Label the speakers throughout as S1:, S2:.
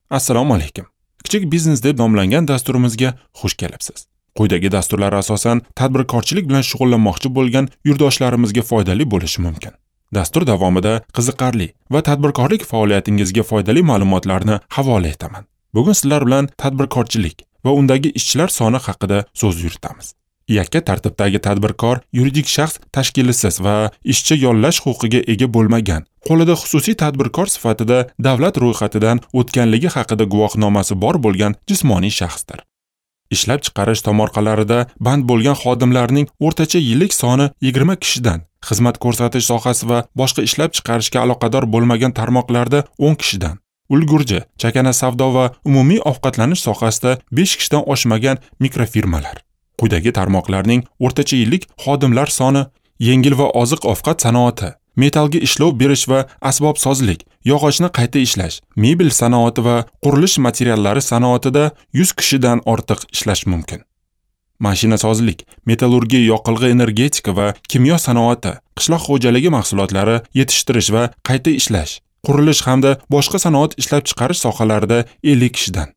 S1: Assalomu alaykum. Kichik biznes deb nomlangan dasturimizga xush kelibsiz. Quyidagi dasturlar asosan tadbirkorchilik bilan shug'ullanmoqchi bo'lgan yurtdoshlarimizga foydali bo'lishi mumkin. Dastur davomida qiziqarli va tadbirkorlik faoliyatingizga foydali ma'lumotlarni havola etaman. Bugun sizlar bilan tadbirkorchilik va undagi ishchilar soni haqida so'z yuritamiz. Yakka tartibdagi tadbirkor yuridik shaxs tashkilisiz va ishchi yollash huquqiga ega bo'lmagan, qo'lida xususiy tadbirkor sifatida davlat ro'yxatidan o'tganligi haqida guvohnomasi bor bo'lgan jismoniy shaxsdir. Ishlab chiqarish tomorqalarida band bo'lgan xodimlarning o'rtacha yillik soni 20 kishidan, xizmat ko'rsatish sohasi va boshqa ishlab chiqarishga aloqador bo'lmagan tarmoqlarda 10 kishidan, ulgurji, chakana savdo va umumiy ovqatlanish sohasida 5 kishidan oshmagan mikrofirmalar. Quyidagi tarmoqlarning o'rtacha yillik xodimlar soni yengil va oziq-ovqat sanoati, metallga ishlov berish va asbobsozlik, yog'ochni qayta ishlash, mebel sanoati va qurilish materiallari sanoatida 100 kishidan ortiq ishlash mumkin. Mashinasozlik, metallurgiya, yoqilg'i energetika va kimyo sanoati, qishloq xo'jaligi mahsulotlari yetishtirish va qayta ishlash, qurilish hamda boshqa sanoat ishlab chiqarish sohalarida 50 kishidan.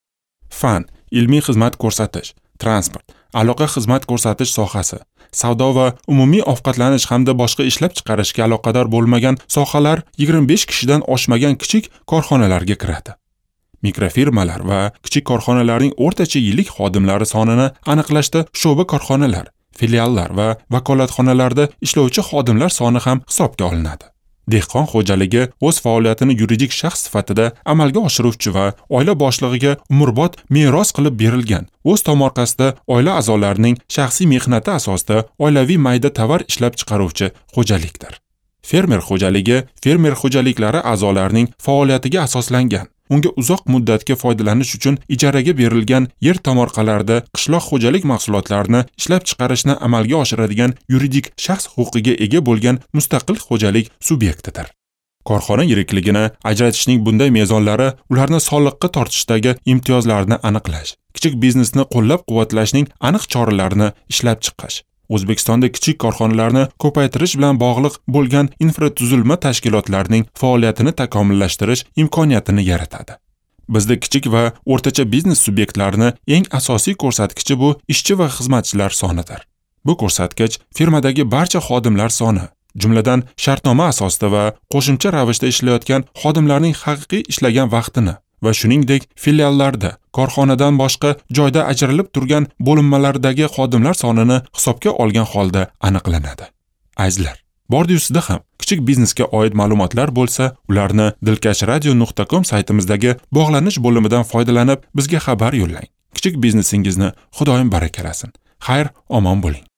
S1: Fan, ilmiy xizmat ko'rsatish, transport, aloqa xizmat ko'rsatish sohasi, savdo va umumiy ovqatlanish hamda boshqa ishlab chiqarishga aloqador bo'lmagan sohalar 25 kishidan oshmagan kichik korxonalarga kiradi. Mikrofirmalar va kichik korxonalarning o'rtacha yillik xodimlari sonini aniqlashda sho'ba korxonalar, filiallar va vakolatxonalarda ishlovchi xodimlar soni ham hisobga olinadi. Dehqon xo'jaligi o'z faoliyatini yuridik shaxs sifatida amalga oshiruvchi va oila boshlig'iga umrbod meros qilib berilgan, o'z tomorqasida oila a'zolarining shaxsiy mehnati asosida oilaviy mayda tovar ishlab chiqaruvchi xo'jalikdir. Fermer xo'jaligi fermer xo'jaliklari a'zolarining faoliyatiga asoslangan, unga uzoq muddatga foydalanish uchun ijaraga berilgan yer tomorqalarida qishloq xo'jalik mahsulotlarini ishlab chiqarishni amalga oshiradigan yuridik shaxs huquqiga ega bo'lgan mustaqil xo'jalik subyektidir. Korxona yirikligini ajratishning bunday mezonlari ularni soliqqa tortishdagi imtiyozlarni aniqlash, kichik biznesni qo'llab-quvvatlashning aniq choralarini ishlab chiqish, O'zbekistonda kichik korxonalarni ko'paytirish bilan bog'liq bo'lgan infratuzilma tashkilotlarining faoliyatini takomillashtirish imkoniyatini yaratadi. Bizda kichik va o'rtacha biznes subyektlarini eng asosiy ko'rsatkichi bu ishchi va xizmatchilar sonidir. Bu ko'rsatkich firmadagi barcha xodimlar soni, jumladan shartnoma asosida va qo'shimcha ravishda ishlayotgan xodimlarning haqiqiy ishlagan vaqtini va shuningdek filiallarda, korxonadan boshqa joyda ajralib turgan bo'linmalardagi xodimlar sonini hisobga olgan holda aniqlanadi. Azizlar, bordiyusida ham kichik biznesga oid ma'lumotlar bo'lsa, ularni dilkashradio.com saytimizdagi bog'lanish bo'limidan foydalanib bizga xabar yo'llang. Kichik biznesingizni Xudoyim barakalasin. Xayr, omon bo'ling.